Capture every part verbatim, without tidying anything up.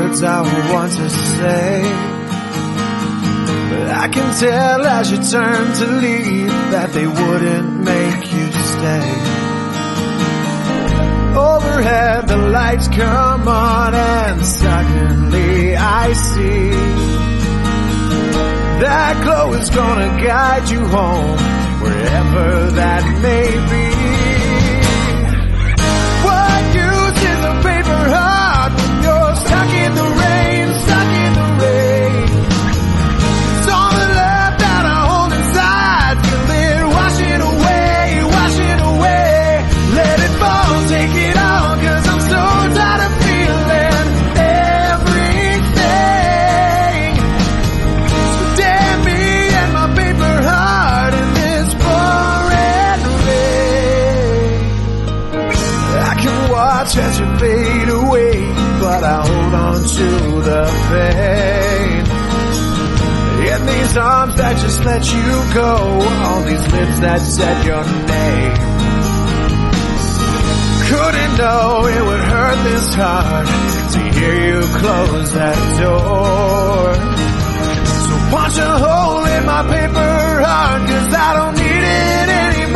words I want to say, but I can tell as you turn to leave that they wouldn't make you stay. Overhead the lights come on and suddenly I see that glow is gonna guide you home, wherever that may be. What use is a paper heart when you're stuck in the rain, stuck in the rain? It's all the love that I hold inside, feel it washing away, washing away. Let it fall, take it all, 'cause I'm so tired of feeling everything. So damn me and my paper heart in this pouring rain. I can watch as you fade away, but I hold on to the pain. In these arms that just let you go, on these lips that said your name. Couldn't know it would hurt this hard to hear you close that door. So punch a hole in my paper heart, 'cause I don't need it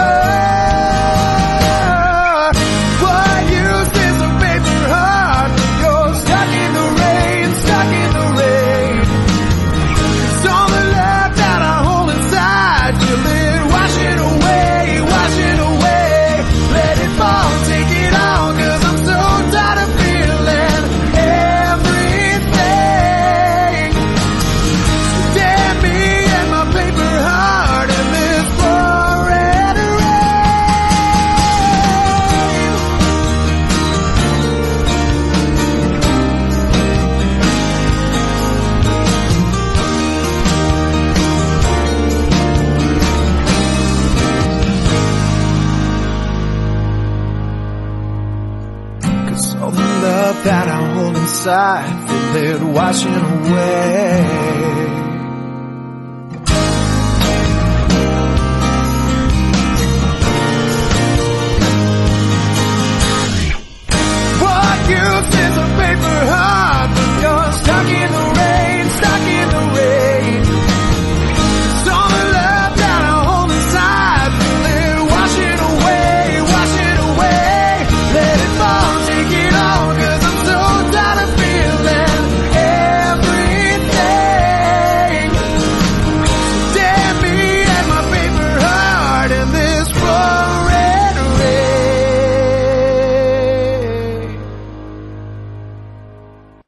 anymore. What use is a paper heart when you're stuck in the rain, stuck in the rain? It's all the love that I hold inside, feel it washing away, washing away. Let it fall, take it all, 'cause I'm so tired of feeling everything. So damn me and my paper heart in this pouring rain. Cause all the love that I hold inside, feel it washing away.